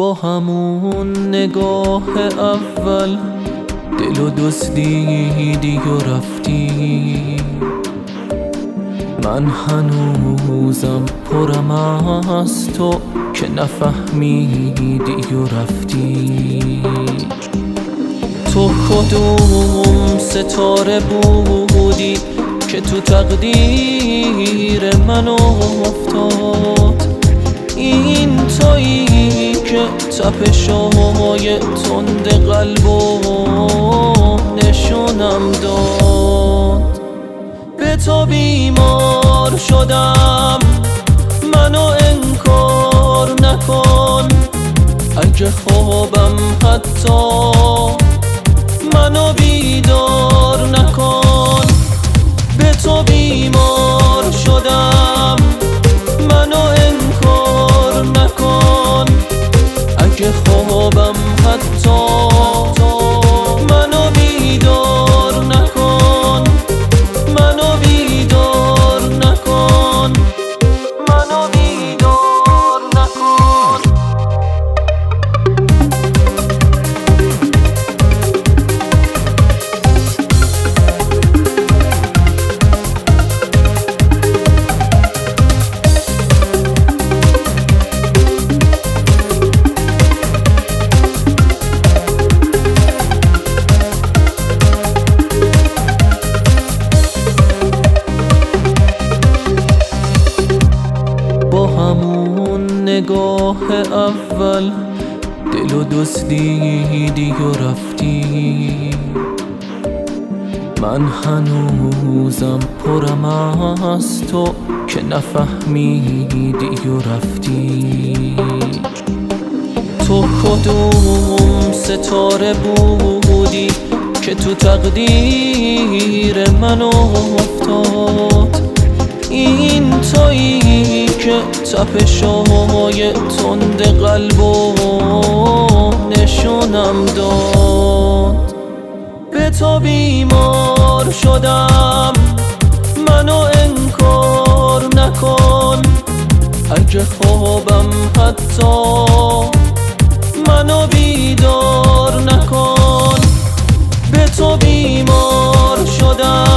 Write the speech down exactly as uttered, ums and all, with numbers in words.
با همون نگاه اول دل و دزدیدی و رفتی. من هنوزم پرم از تو که نفهمیدی و رفتی. تو کدوم ستاره بودی که تو تقدیر من افتاد؟ این تویی که تپش‌های تند قلبو نشونم داد. به تو بیمار شدم، منو انکار نکن. اگه خوابم حتی منو بیدار نکن. به تو بیمار شدم، منو انکار نکن. اگه خوابم حتی منو بیدار نکن. منو بیدار نکن. منو بیدار نکن. نگاه اول دل و دزدیدی و رفتی. من هنوزم پرم از تو که نفهمیدی و رفتی. تو کدوم ستاره بودی که تو تقدیر من افتاد؟ این تویی که تپش‌های تند قلبو نشونم داد. به تو بیمار شدم، منو انکار نکن. اگه خوابم حتی منو بیدار نکن. به تو بیمار شدم،